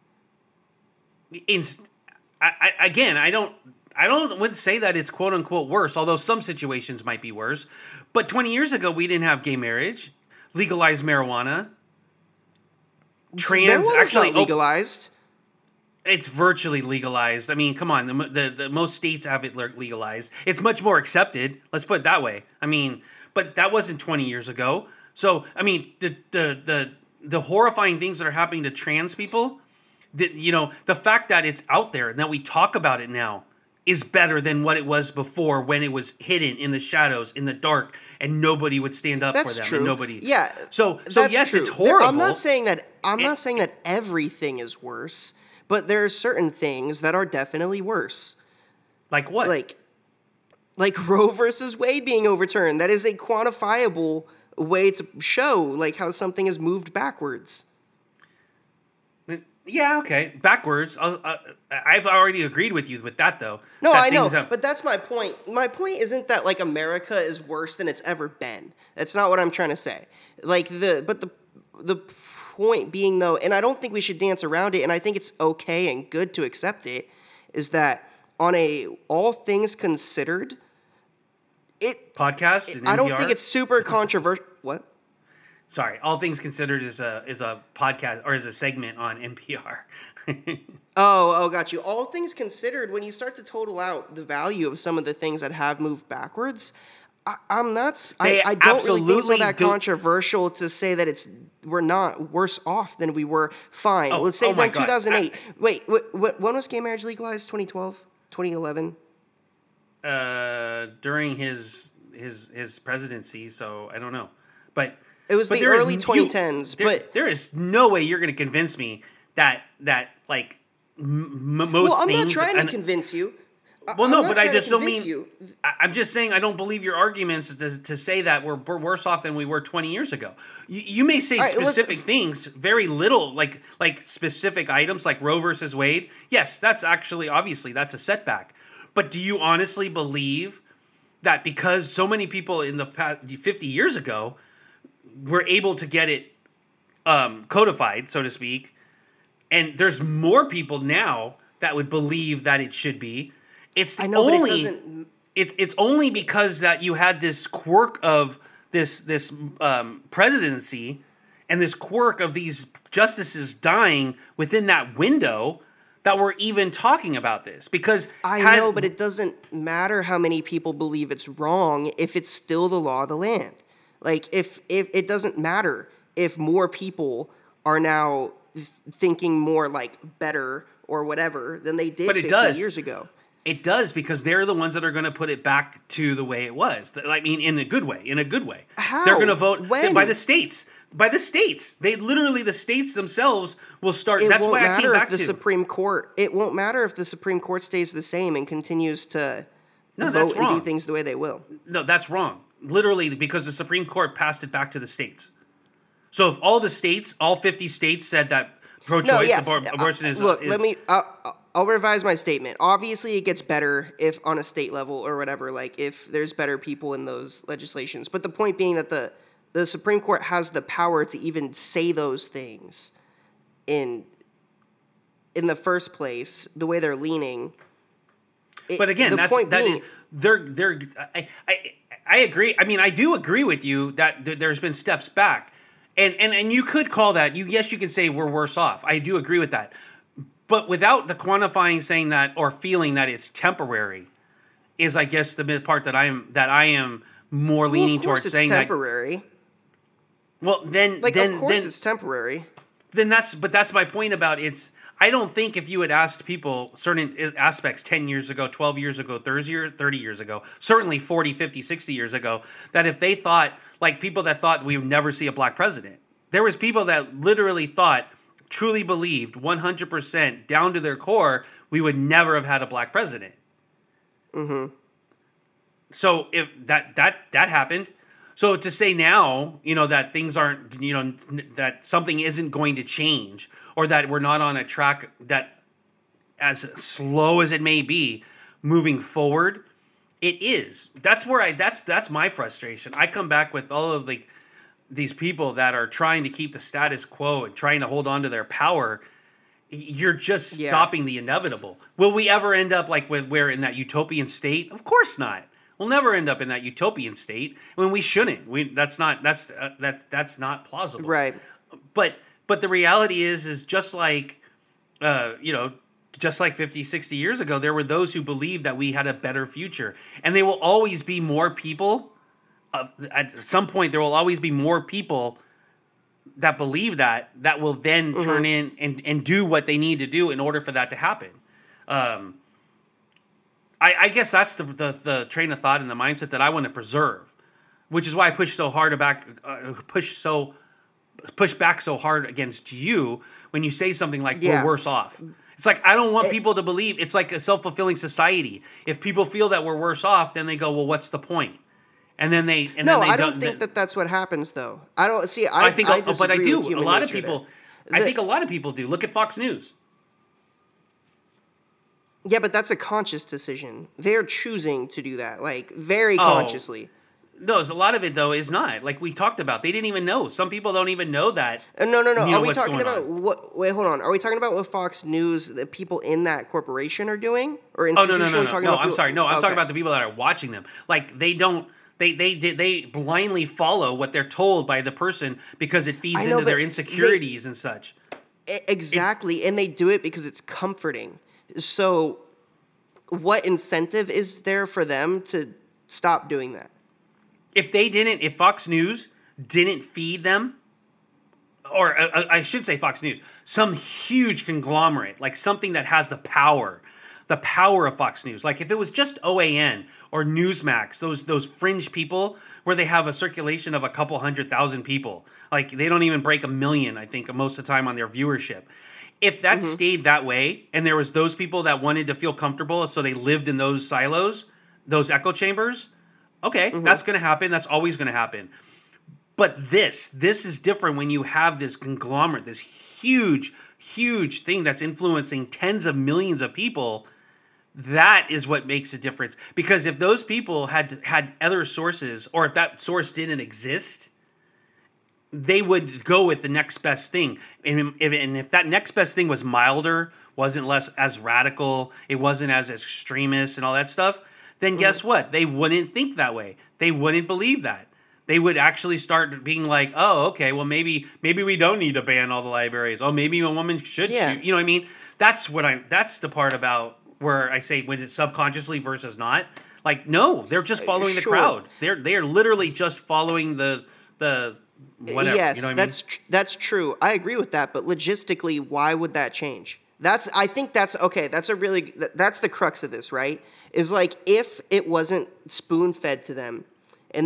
I wouldn't say that it's quote unquote worse, although some situations might be worse. But 20 years ago, we didn't have gay marriage, legalized marijuana, trans actually not legalized. It's virtually legalized. I mean, come on, the most states have it legalized. It's much more accepted. Let's put it that way. I mean, but that wasn't 20 years ago. So I mean, the horrifying things that are happening to trans people, the fact that it's out there and that we talk about it now is better than what it was before, when it was hidden in the shadows, in the dark, and nobody would stand up for them. True. And nobody. Yeah. So yes, true. It's horrible. I'm not saying that everything is worse, but there are certain things that are definitely worse. Like what? Like Roe versus Wade being overturned. That is a quantifiable way to show like how something has moved backwards. Yeah, okay, backwards. I've already agreed with you with that, though. No, I know, but that's my point. My point isn't that like America is worse than it's ever been. That's not what I'm trying to say. The point being though, and I don't think we should dance around it, and I think it's okay and good to accept it, is that on a all things considered, podcast. I don't think it's super controversial. What? Sorry, All Things Considered is a podcast or is a segment on NPR. Got you. All things considered, when you start to total out the value of some of the things that have moved backwards, I'm not. They I don't really think it's all absolutely that don't- controversial to say that we're not worse off than we were. Fine. Oh, Let's say oh my then God. 2008. Wait, when was gay marriage legalized? 2012? 2011? During his presidency, so I don't know. But It was but the there is- early 2010s. But there is no way you're going to convince me that like most well, I'm things. not trying and- to convince you. Well, I'm no, not but I trying to just don't convince mean. you. I'm just saying I don't believe your arguments to say that we're worse off than we were 20 years ago. You may say All right, specific things, very little, like specific items, like Roe versus Wade. Yes, that's actually obviously that's a setback. But do you honestly believe that because so many people in the past 50 years ago were able to get it codified, so to speak, and there's more people now that would believe that it should be? I know, only, but it doesn't. It's only because that you had this quirk of this presidency and this quirk of these justices dying within that window that we're even talking about this. Because I know, but it doesn't matter how many people believe it's wrong if it's still the law of the land. Like, if it doesn't matter if more people are now thinking more like better or whatever than they did But it 50 does. years ago. It does, because they're the ones that are going to put it back to the way it was. I mean, in a good way. In a good way. How? They're going to vote When? by the states. By the states. They literally, the states themselves will start. It That's won't why I came matter back if the to. Supreme Court. It won't matter if the Supreme Court stays the same and continues to No, vote that's and wrong. do things the way they will. No, that's wrong. Literally, because the Supreme Court passed it back to the states. So if all the states, all 50 states said that pro-choice abortion is... Look, is, let me. I'll revise my statement. Obviously, it gets better if on a state level or whatever, like if there's better people in those legislations. But the point being that the Supreme Court has the power to even say those things in the first place, the way they're leaning. But again, the that's point that being, is, they're I agree. I mean, I do agree with you that there's been steps back. And you could call that, yes, you can say we're worse off. I do agree with that. But without the quantifying, saying that or feeling that it's temporary, is I guess the part that I am more leaning of course towards it's saying temporary. that. Well, then Of course it's temporary. Then that's my point about it's. I don't think if you had asked people certain aspects 10 years ago, 12 years ago, 30 years ago, certainly 40, 50, 60 years ago, that if they thought, like people that thought we would never see a black president, there was people that literally thought, truly believed 100% down to their core, we would never have had a black president. Mm-hmm. So if that happened, so to say now, that things aren't, that something isn't going to change, or that we're not on a track that, as slow as it may be, moving forward, it is. That's where that's my frustration. I come back with all of these people that are trying to keep the status quo and trying to hold on to their power. You're just stopping the inevitable. Will we ever end up like where in that utopian state? Of course not. We'll never end up in that utopian state when we shouldn't. That's not plausible. Right. But the reality is just like, just like 50, 60 years ago, there were those who believed that we had a better future. And there will always be more people. At some point, there will always be more people that believe that will then turn in and do what they need to do in order for that to happen. I guess that's the train of thought and the mindset that I want to preserve, which is why I push so hard push back so hard against you when you say something like we're worse off. It's like I don't want people to believe. It's like a self-fulfilling society. If people feel that we're worse off, then they go, well, what's the point? And then they I don't think that's what happens though. I don't see. I think, but I do. With human A lot of nature people. there. I think a lot of people do. Look at Fox News. Yeah, but that's a conscious decision. They're choosing to do that, like very consciously. No, a lot of it though is not. Like we talked about, they didn't even know. Some people don't even know that. No. Are we what's talking going about on. what? Wait, hold on. Are we talking about what Fox News, the people in that corporation, are doing, or Oh no! institutionally I'm sorry. No, I'm talking about the people that are watching them. Like they don't. They blindly follow what they're told by the person because it feeds into their insecurities and such. Exactly, and they do it because it's comforting. So, what incentive is there for them to stop doing that? if Fox News didn't feed them, or I should say Fox News, some huge conglomerate, like something that has the power of Fox News. Like if it was just OAN or Newsmax, those fringe people where they have a circulation of a couple 100,000 people, like they don't even break 1 million, I think, most of the time on their viewership. If that stayed that way, and there was those people that wanted to feel comfortable, so they lived in those silos, those echo chambers, okay, that's going to happen. That's always going to happen. But this is different when you have this conglomerate, this huge, huge thing that's influencing tens of millions of people. That is what makes a difference. Because if those people had other sources, or if that source didn't exist, they would go with the next best thing. And if that next best thing was milder, wasn't less as radical, it wasn't as extremist and all that stuff, then guess what? They wouldn't think that way. They wouldn't believe that. They would actually start being like, oh, okay, well, maybe we don't need to ban all the libraries. Oh, maybe a woman should shoot. You know what I mean? That's the part about where I say when it's subconsciously versus not. Like, no, they're just following the crowd. They are literally just following the whatever. Yes, you know what that's true. I agree with that, but logistically, why would that change? I think that's the crux of this, right? Is like if it wasn't spoon-fed to them and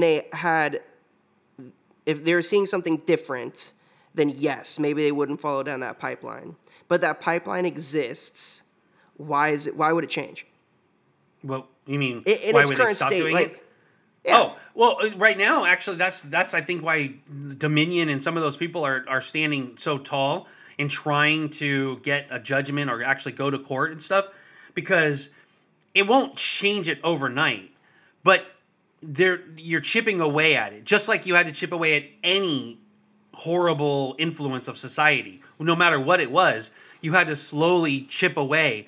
if they were seeing something different, then yes, maybe they wouldn't follow down that pipeline. But that pipeline exists. Why would it change? Well, you mean in why its would current they stop state? doing Like, it? yeah. Oh, well, right now, actually, that's I think why Dominion and some of those people are standing so tall and trying to get a judgment or actually go to court and stuff, because it won't change it overnight, but you're chipping away at it, just like you had to chip away at any horrible influence of society. No matter what it was, you had to slowly chip away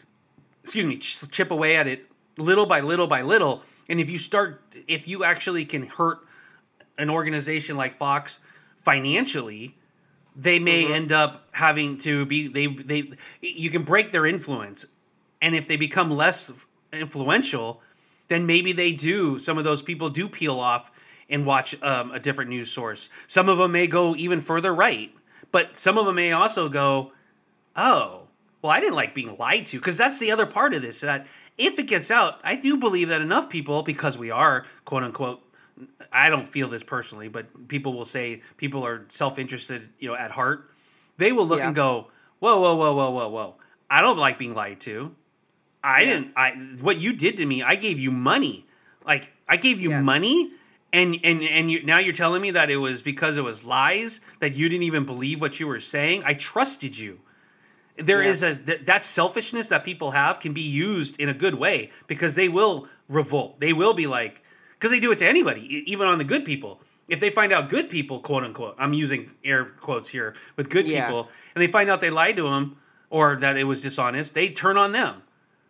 at it little by little by little. And if you actually can hurt an organization like Fox financially, they may end up having to be, you can break their influence. And if they become less influential, then maybe some of those people do peel off and watch a different news source. Some of them may go even further right, but some of them may also go, oh, well, I didn't like being lied to. Because that's the other part of this, that if it gets out, I do believe that enough people, because we are, quote unquote, I don't feel this personally, but people will say people are self-interested, at heart. They will look and go, whoa, whoa, whoa, whoa, whoa, whoa. I don't like being lied to. What you did to me, I gave you money. Like, I gave you money, and now you're telling me that it was because it was lies, that you didn't even believe what you were saying. I trusted you. There is that selfishness that people have can be used in a good way, because they will revolt. They will be like, because they do it to anybody, even on the good people. If they find out good people, quote unquote, I'm using air quotes here, with good people, and they find out they lied to them or that it was dishonest, they turn on them.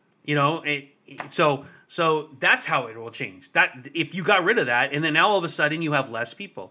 So that's how it will change. That if you got rid of that, and then now all of a sudden you have less people,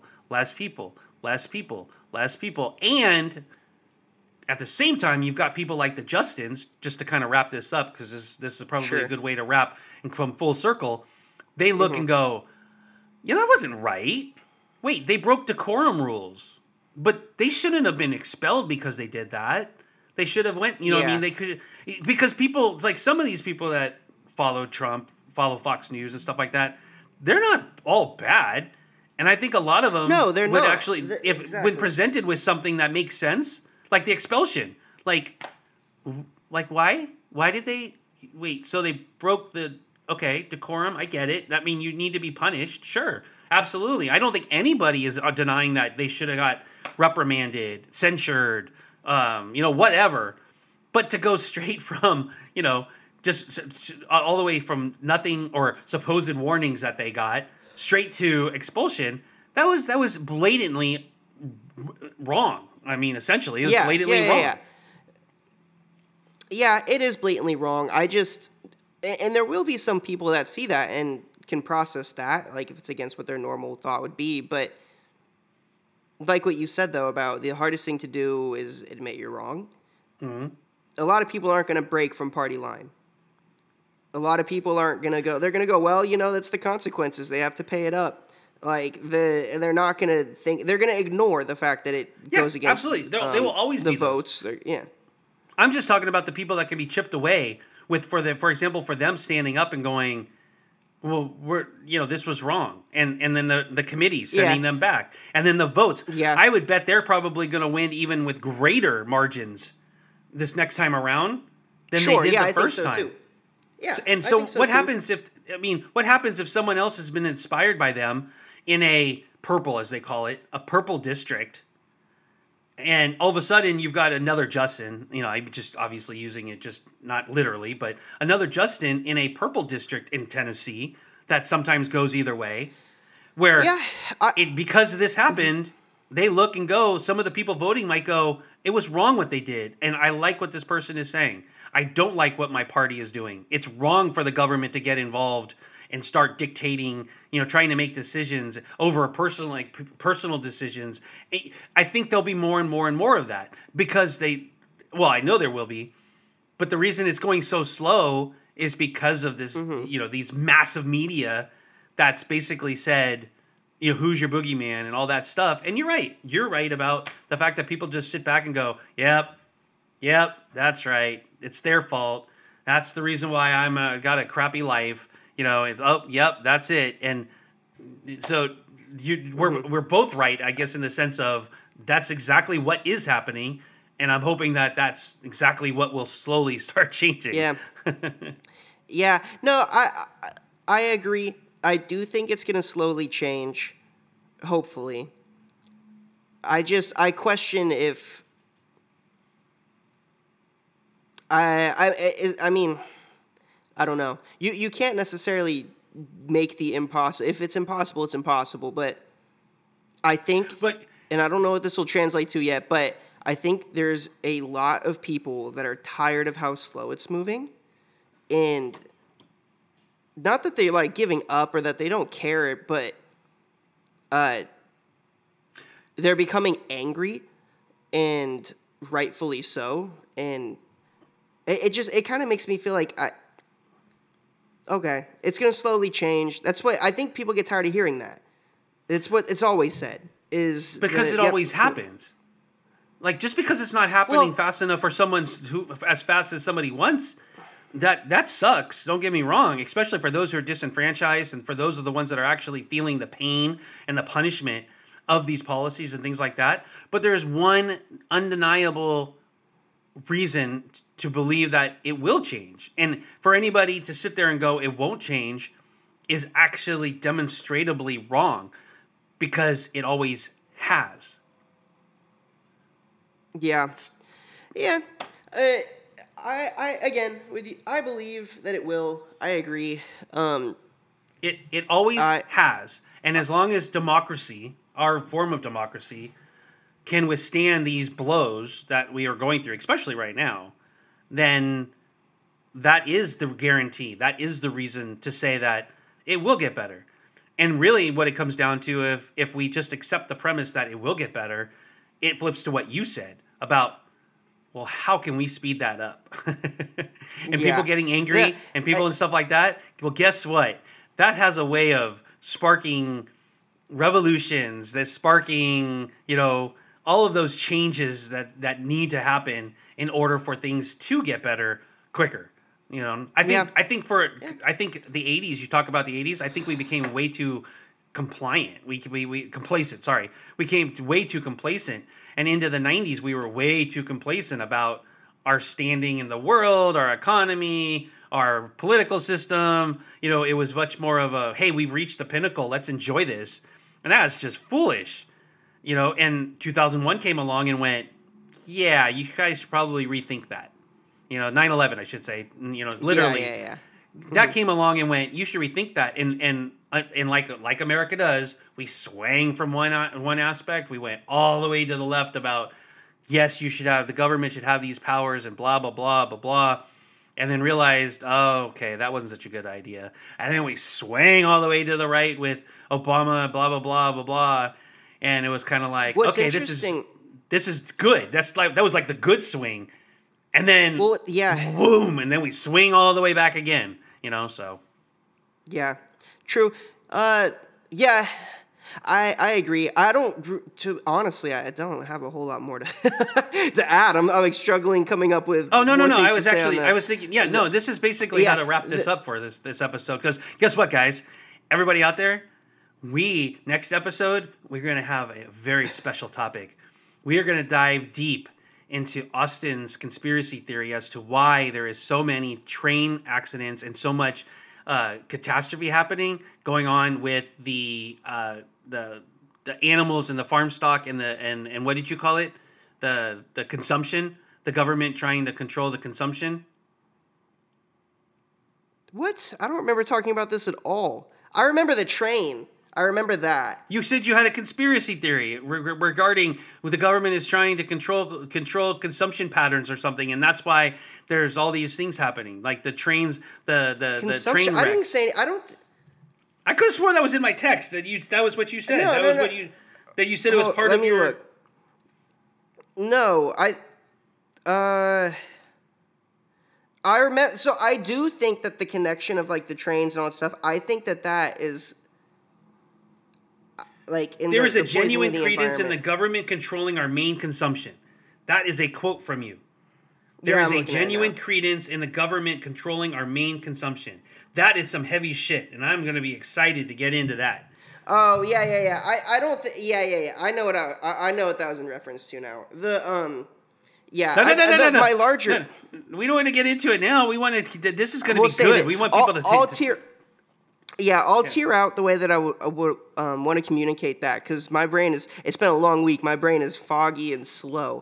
and at the same time, you've got people like the Justins, just to kind of wrap this up, because this is probably a good way to wrap and come full circle. They look and go, that wasn't right. Wait, they broke decorum rules, but they shouldn't have been expelled because they did that. They should have went, what I mean? They could, because people, it's like some of these people that follow Trump, follow Fox News and stuff like that, they're not all bad. And I think a lot of them they're would not. actually, when presented with something that makes sense, like the expulsion, like why? Why did they wait? So they broke decorum. I get it. That means you need to be punished. Sure, absolutely. I don't think anybody is denying that they should have got reprimanded, censured, whatever. But to go straight from just all the way from nothing or supposed warnings that they got straight to expulsion, that was blatantly wrong. I mean, essentially, it was blatantly wrong. Yeah, it is blatantly wrong. And there will be some people that see that and can process that, like if it's against what their normal thought would be. But like what you said, though, about the hardest thing to do is admit you're wrong. Mm-hmm. A lot of people aren't going to break from party line. A lot of people aren't going to go, they're going to go, well, that's the consequences. They have to pay it up. Like they're not gonna they're gonna ignore the fact that it goes against absolutely. They will always the be votes. Yeah, I'm just talking about the people that can be chipped away with, for example, for them standing up and going, well, this was wrong, and then the committee sending them back, and then the votes. Yeah, I would bet they're probably going to win even with greater margins this next time around than they did the first time. Too. Yeah, so what happens if someone else has been inspired by them in a purple, as they call it, a purple district, and all of a sudden you've got another Justin, I'm just obviously using it just not literally, but another Justin in a purple district in Tennessee that sometimes goes either way, where because this happened, they look and go, some of the people voting might go, it was wrong what they did, and I like what this person is saying. I don't like what my party is doing. It's wrong for the government to get involved and start dictating, trying to make decisions over personal decisions. I think there'll be more and more and more of that because I know there will be, but the reason it's going so slow is because of this, these massive media that's basically said, who's your boogeyman and all that stuff. And you're right about the fact that people just sit back and go, yep, that's right. It's their fault. That's the reason why I'm got a crappy life. That's it. And so we're both right, I guess, in the sense of that's exactly what is happening. And I'm hoping that that's exactly what will slowly start changing. Yeah. Yeah. No, I agree. I do think it's going to slowly change, hopefully. I question if I mean, I don't know. You can't necessarily make the impossible. If it's impossible, it's impossible. But I think, and I don't know what this will translate to yet, but I think there's a lot of people that are tired of how slow it's moving. And not that they like giving up or that they don't care, but they're becoming angry, and rightfully so. And it kind of makes me feel like okay, it's going to slowly change. That's what I think people get tired of hearing that. It's what it's always said is because it always happens. Like just because it's not happening fast enough for as fast as somebody wants, that sucks. Don't get me wrong, especially for those who are disenfranchised and for those of the ones that are actually feeling the pain and the punishment of these policies and things like that. But there's one undeniable reason to believe that it will change. And for anybody to sit there and go, it won't change, is actually demonstrably wrong because it always has. Yeah. Yeah. I again, with you, I believe that it will. I agree. It always has. And as long as democracy, our form of democracy, can withstand these blows that we are going through, especially right now, then that is the guarantee. That is the reason to say that it will get better. And really what it comes down to, if we just accept the premise that it will get better, it flips to what you said about, well, how can we speed that up? And people getting angry and people and stuff like that. Well, guess what? That has a way of sparking revolutions, that's sparking, all of those changes that need to happen in order for things to get better quicker. I think the 80s, you talk about the 80s, I think we became way too compliant. We complacent, sorry. We came way too complacent. And into the 90s, we were way too complacent about our standing in the world, our economy, our political system. It was much more of a, hey, we've reached the pinnacle, let's enjoy this. And that's just foolish. And 2001 came along and went, yeah, you guys should probably rethink that. 9/11, I should say. Literally. Yeah. That came along and went, you should rethink that. And like America does, we swang from one aspect. We went all the way to the left about, yes, the government should have these powers and blah, blah, blah, blah, blah. And then realized, oh, okay, that wasn't such a good idea. And then we swang all the way to the right with Obama, blah, blah, blah, blah, blah. And it was kind of like, okay, this is good. That was like the good swing. And then, boom, and then we swing all the way back again, so. Yeah, true. Yeah, I agree. Honestly, I don't have a whole lot more to to add. I'm like struggling coming up with. Oh, no. more things I to was say on actually, that. I was thinking, no, this is basically how to wrap this up for this episode. Because guess what, guys? Everybody out there, next episode, we're going to have a very special topic. We are going to dive deep into Austin's conspiracy theory as to why there is so many train accidents and so much catastrophe happening going on with the animals and the farm stock and what did you call it? The consumption, the government trying to control the consumption. What? I don't remember talking about this at all. I remember the train. I remember that. You said you had a conspiracy theory regarding the government is trying to control consumption patterns or something, and that's why there's all these things happening, like the trains, the train wreck. I didn't say. I don't. I could have sworn that was in my text that was what you said. That you said it was part of your. Look. No, I remember. So I do think that the connection of like the trains and all that stuff. I think that is. Like there is a genuine credence in the government controlling our main consumption. That is a quote from you. There is a genuine credence in the government controlling our main consumption. That is some heavy shit, and I'm going to be excited to get into that. Oh yeah. I don't. Yeah. I know what I know what that was in reference to now. Yeah. No. My larger. No. We don't want to get into it now. We want to. This is going to be good. We want people to. I'll tear out the way that I would want to communicate that because my brain it's been a long week. My brain is foggy and slow.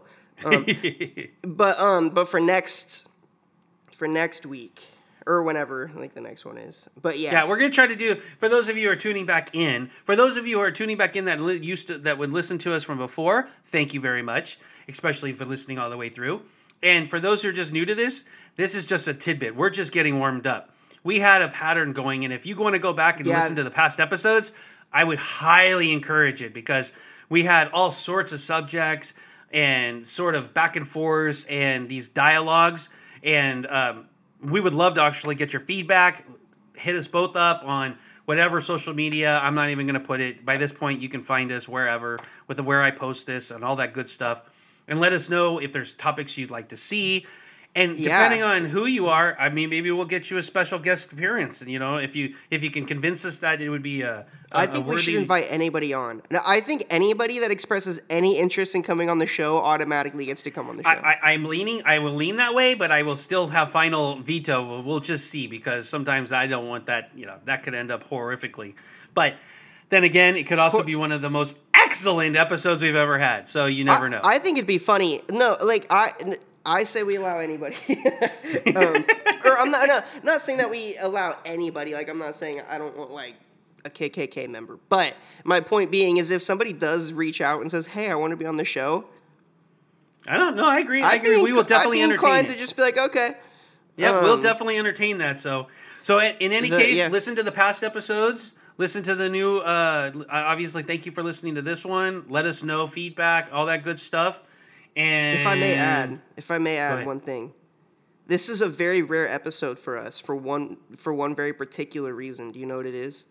But for next week or whenever like the next one is. But yes. Yeah, we're going to try to do, for those of you who are tuning back in, that would listen to us from before, thank you very much, especially for listening all the way through. And for those who are just new to this is just a tidbit. We're just getting warmed up. We had a pattern going, and if you want to go back and listen to the past episodes, I would highly encourage it because we had all sorts of subjects and sort of back and forths and these dialogues, and we would love to actually get your feedback. Hit us both up on whatever social media. I'm not even going to put it. By this point, you can find us wherever with where I post this and all that good stuff, and let us know if there's topics you'd like to see. And depending on who you are, I mean, maybe we'll get you a special guest appearance. And, if you can convince us that it would be I think we should invite anybody on. Now, I think anybody that expresses any interest in coming on the show automatically gets to come on the show. I will lean that way, but I will still have final veto. We'll just see because sometimes I don't want that, that could end up horrifically. But then again, it could also be one of the most excellent episodes we've ever had. So you never know. I think it'd be funny. No, like I say we allow anybody. Or I'm not saying that we allow anybody. Like, I'm not saying I don't want, like, a KKK member. But my point being is if somebody does reach out and says, hey, I want to be on the show. I don't know. I agree. We will definitely entertain it. I'd be inclined to just be like, okay. Yeah, we'll definitely entertain that. So in any case, listen to the past episodes. Listen to the new, obviously, thank you for listening to this one. Let us know feedback, all that good stuff. And if I may add one thing, this is a very rare episode for us for one very particular reason. Do you know what it is?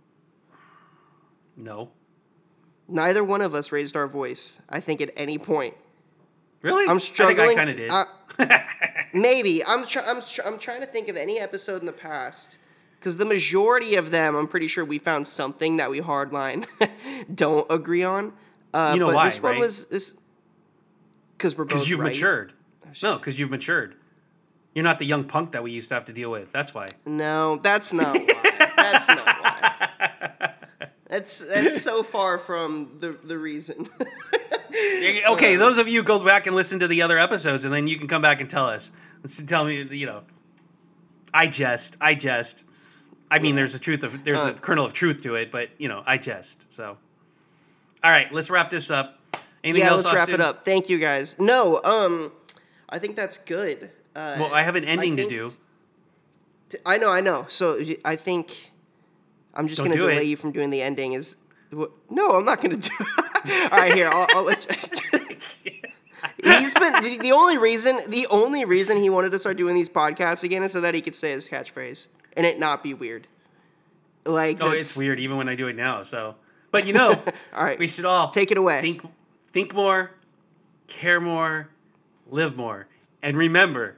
No. Neither one of us raised our voice. I think at any point. Really? I'm struggling. I think I kind of did. Maybe I'm trying to think of any episode in the past because the majority of them, I'm pretty sure we found something that we hardline don't agree on. You know but why? This one was this. Because we're both Because you've right. matured. No, because you've matured. You're not the young punk that we used to have to deal with. That's why. No, that's not why. That's not why. That's so far from the reason. Okay, those of you go back and listen to the other episodes, and then you can come back and tell us. Tell me, I jest. I mean, there's a kernel of truth to it, but I jest. So, all right, let's wrap this up. Anything else, let's wrap it up. Thank you, guys. No, I think that's good. Well, I have an ending to do. I know. So I think I'm just going to delay you from doing the ending. No, I'm not going to do it. All right, here, I'll let you. He's been the only reason he wanted to start doing these podcasts again is so that he could say his catchphrase and it not be weird. Like, it's weird even when I do it now. So, But you know, All right. we should all Take it away. think more, care more, live more, and remember.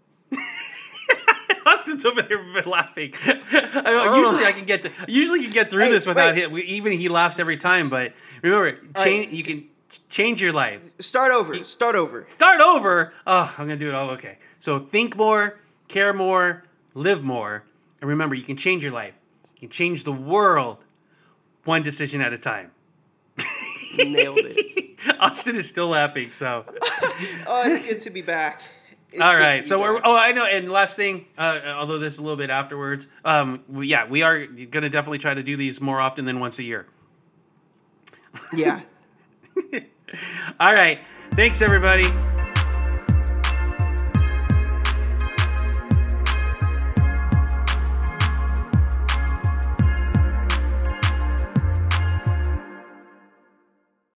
Austin's over there laughing. Usually I can get through this without him. Even he laughs every time. But remember, you can change your life. Start over. Start over. Oh, I'm gonna do it all. Okay. So think more, care more, live more, and remember, you can change your life. You can change the world, one decision at a time. Nailed it. Austin is still laughing. So. Oh, it's good to be back. All right, so I know. And last thing, although this is a little bit afterwards, we are going to definitely try to do these more often than once a year. Yeah. All right, thanks everybody.